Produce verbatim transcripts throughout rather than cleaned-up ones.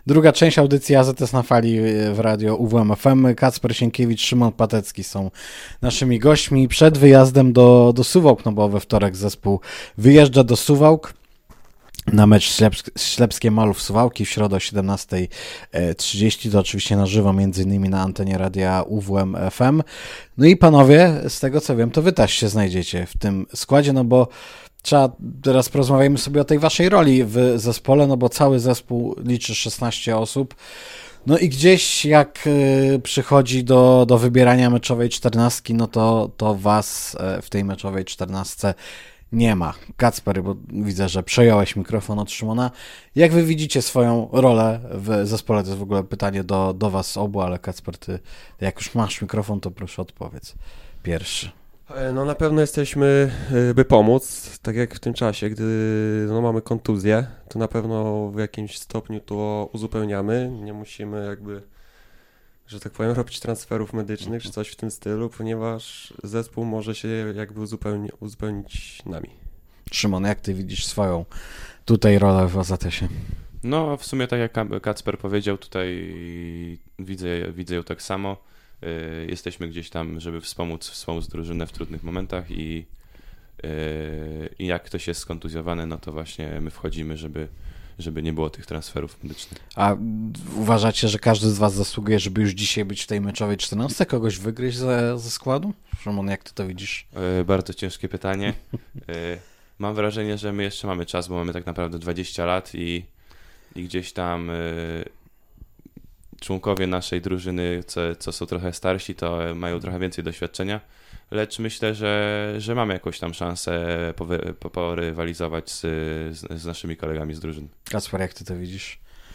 Druga część audycji A Z S na fali w radio U W M F M. Kacper Sienkiewicz, Szymon Patecki są naszymi gośćmi. Przed wyjazdem do, do Suwałk, no bo we wtorek zespół wyjeżdża do Suwałk na mecz Ślepskie Malów Suwałki w środę o siedemnasta trzydzieści. To oczywiście na żywo, między innymi na antenie radia U W M F M. No i panowie, z tego co wiem, to wy też się znajdziecie w tym składzie, no bo trzeba, teraz porozmawiajmy sobie o tej waszej roli w zespole, no bo cały zespół liczy szesnaście osób. No i gdzieś jak y, przychodzi do, do wybierania meczowej czternastki, no to, to was y, w tej meczowej czternastce nie ma. Kacper, bo widzę, że przejąłeś mikrofon od Szymona. Jak wy widzicie swoją rolę w zespole? To jest w ogóle pytanie do, do was obu, ale Kacper, ty jak już masz mikrofon, to proszę odpowiedz pierwszy. No na pewno jesteśmy, by pomóc, tak jak w tym czasie, gdy no, mamy kontuzję, to na pewno w jakimś stopniu to uzupełniamy, nie musimy jakby, że tak powiem, robić transferów medycznych czy coś w tym stylu, ponieważ zespół może się jakby uzupełni, uzupełnić nami. Szymon, jak ty widzisz swoją tutaj rolę w A Z S-ie? No w sumie tak jak Kacper powiedział, tutaj widzę, widzę ją tak samo. Jesteśmy gdzieś tam, żeby wspomóc, wspomóc drużynę w trudnych momentach i, i jak ktoś jest skontuzjowany, no to właśnie my wchodzimy, żeby, żeby nie było tych transferów medycznych. A uważacie, że każdy z was zasługuje, żeby już dzisiaj być w tej meczowej czternastce? Kogoś wygryźć ze, ze składu? Szymon, jak ty to widzisz? Bardzo ciężkie pytanie. Mam wrażenie, że my jeszcze mamy czas, bo mamy tak naprawdę dwadzieścia lat i, i gdzieś tam członkowie naszej drużyny, co, co są trochę starsi, to mają trochę więcej doświadczenia, lecz myślę, że, że mamy jakąś tam szansę powy, porywalizować z, z, z naszymi kolegami z drużyny. Kacper, jak ty to widzisz?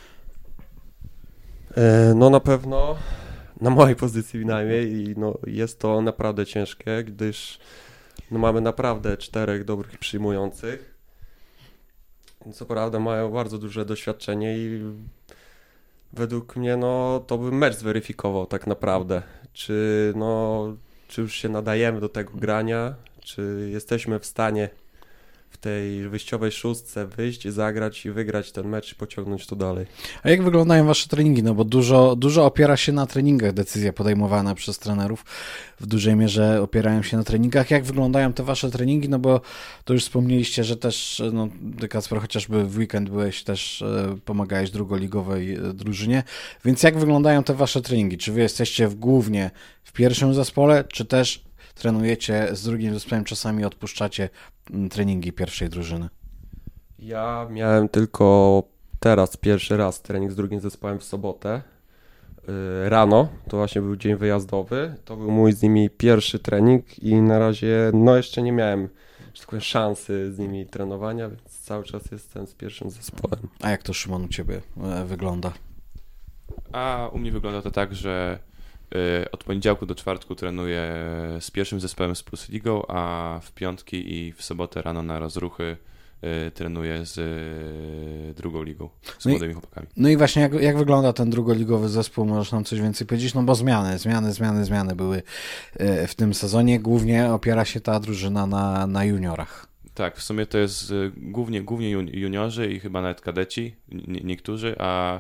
No na pewno, na mojej pozycji bynajmniej, no, jest to naprawdę ciężkie, gdyż no, mamy naprawdę czterech dobrych przyjmujących. Co prawda mają bardzo duże doświadczenie i według mnie, no, to by mecz zweryfikował tak naprawdę, czy, no, czy już się nadajemy do tego grania, czy jesteśmy w stanie w tej wyjściowej szóstce wyjść, zagrać i wygrać ten mecz i pociągnąć to dalej. A jak wyglądają wasze treningi? No bo dużo, dużo opiera się na treningach decyzje podejmowane przez trenerów. W dużej mierze opierają się na treningach. Jak wyglądają te wasze treningi? No bo to już wspomnieliście, że też, no, ty Kacper, chociażby w weekend byłeś, też e, pomagałeś drugoligowej drużynie. Więc jak wyglądają te wasze treningi? Czy wy jesteście w, głównie w pierwszym zespole, czy też trenujecie z drugim zespołem, czasami odpuszczacie treningi pierwszej drużyny? Ja miałem tylko teraz pierwszy raz trening z drugim zespołem w sobotę. Yy, rano, to właśnie był dzień wyjazdowy. To był mój z nimi pierwszy trening i na razie no jeszcze nie miałem, że tak powiem, szansy z nimi trenowania, więc cały czas jestem z pierwszym zespołem. A jak to, Szymon, u ciebie wygląda? A u mnie wygląda to tak, że od poniedziałku do czwartku trenuję z pierwszym zespołem z Plus Ligą, a w piątki i w sobotę rano na rozruchy trenuję z drugą ligą, z no młodymi i, chłopakami. No i właśnie jak, jak wygląda ten drugoligowy zespół? Możesz nam coś więcej powiedzieć? No bo zmiany, zmiany, zmiany, zmiany były w tym sezonie. Głównie opiera się ta drużyna na, na juniorach. Tak, w sumie to jest głównie, głównie juniorzy i chyba nawet kadeci, niektórzy, a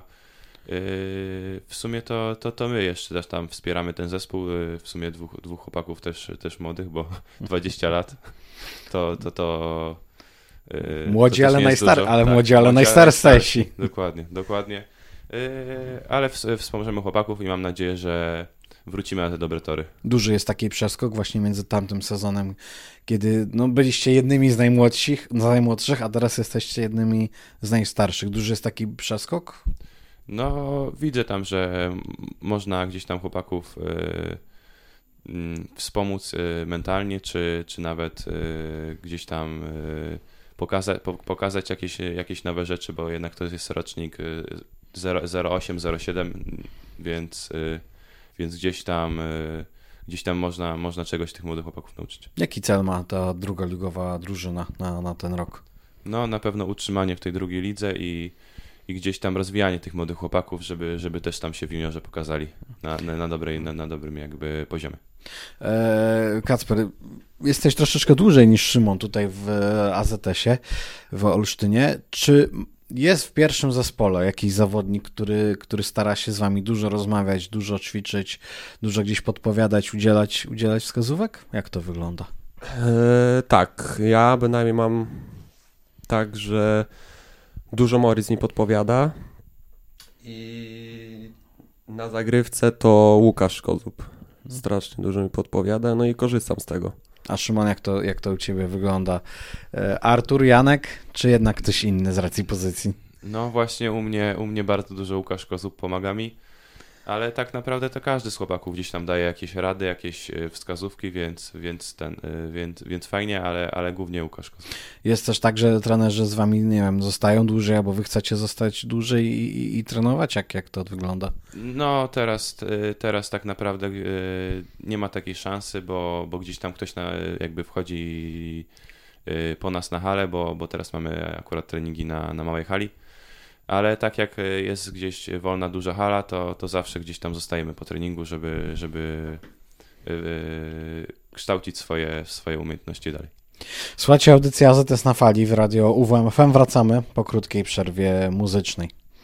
w sumie to, to, to my jeszcze też tam wspieramy ten zespół, w sumie dwóch, dwóch chłopaków też, też młodych, bo dwadzieścia lat to to, to młodzi, to ale, najstar- ale tak, młodzi, ale najstarsi. Dokładnie, dokładnie. Ale wspomożemy chłopaków i mam nadzieję, że wrócimy na te dobre tory. Duży jest taki przeskok właśnie między tamtym sezonem, kiedy no, byliście jednymi z najmłodszych, z najmłodszych, a teraz jesteście jednymi z najstarszych. Duży jest taki przeskok? No, widzę tam, że można gdzieś tam chłopaków y, y, wspomóc y, mentalnie, czy, czy nawet y, gdzieś tam y, pokaza- po, pokazać jakieś, jakieś nowe rzeczy, bo jednak to jest rocznik y, zero osiem zero siedem, więc, y, więc gdzieś tam, y, gdzieś tam można, można czegoś tych młodych chłopaków nauczyć. Jaki cel ma ta drugoligowa drużyna na, na ten rok? No, na pewno utrzymanie w tej drugiej lidze i i gdzieś tam rozwijanie tych młodych chłopaków, żeby, żeby też tam się w juniorze pokazali na, na, na, dobrej, na, na dobrym jakby poziomie. Eee, Kacper, jesteś troszeczkę dłużej niż Szymon tutaj w A Z S-ie, w Olsztynie. Czy jest w pierwszym zespole jakiś zawodnik, który, który stara się z wami dużo rozmawiać, dużo ćwiczyć, dużo gdzieś podpowiadać, udzielać, udzielać wskazówek? Jak to wygląda? E, tak, ja bynajmniej mam tak, że dużo Morris mi podpowiada i na zagrywce to Łukasz Kozub strasznie dużo mi podpowiada, no i korzystam z tego. A Szymon, jak to, jak to u ciebie wygląda? Artur, Janek, czy jednak ktoś inny z racji pozycji? No właśnie u mnie, u mnie bardzo dużo Łukasz Kozub pomaga mi, ale tak naprawdę to każdy z chłopaków gdzieś tam daje jakieś rady, jakieś wskazówki, więc, więc, ten, więc, więc fajnie, ale, ale głównie Łukasz Kozub. Jest też tak, że trenerzy z wami, nie wiem, zostają dłużej, albo wy chcecie zostać dłużej i, i, i trenować? Jak, jak to wygląda? No teraz, teraz tak naprawdę nie ma takiej szansy, bo, bo gdzieś tam ktoś na, jakby wchodzi po nas na halę, bo, bo teraz mamy akurat treningi na, na małej hali. Ale tak jak jest gdzieś wolna, duża hala, to, to zawsze gdzieś tam zostajemy po treningu, żeby, żeby yy, kształcić swoje, swoje umiejętności dalej. Słuchajcie, audycja A Z S na fali w radio U W M F M. Wracamy po krótkiej przerwie muzycznej.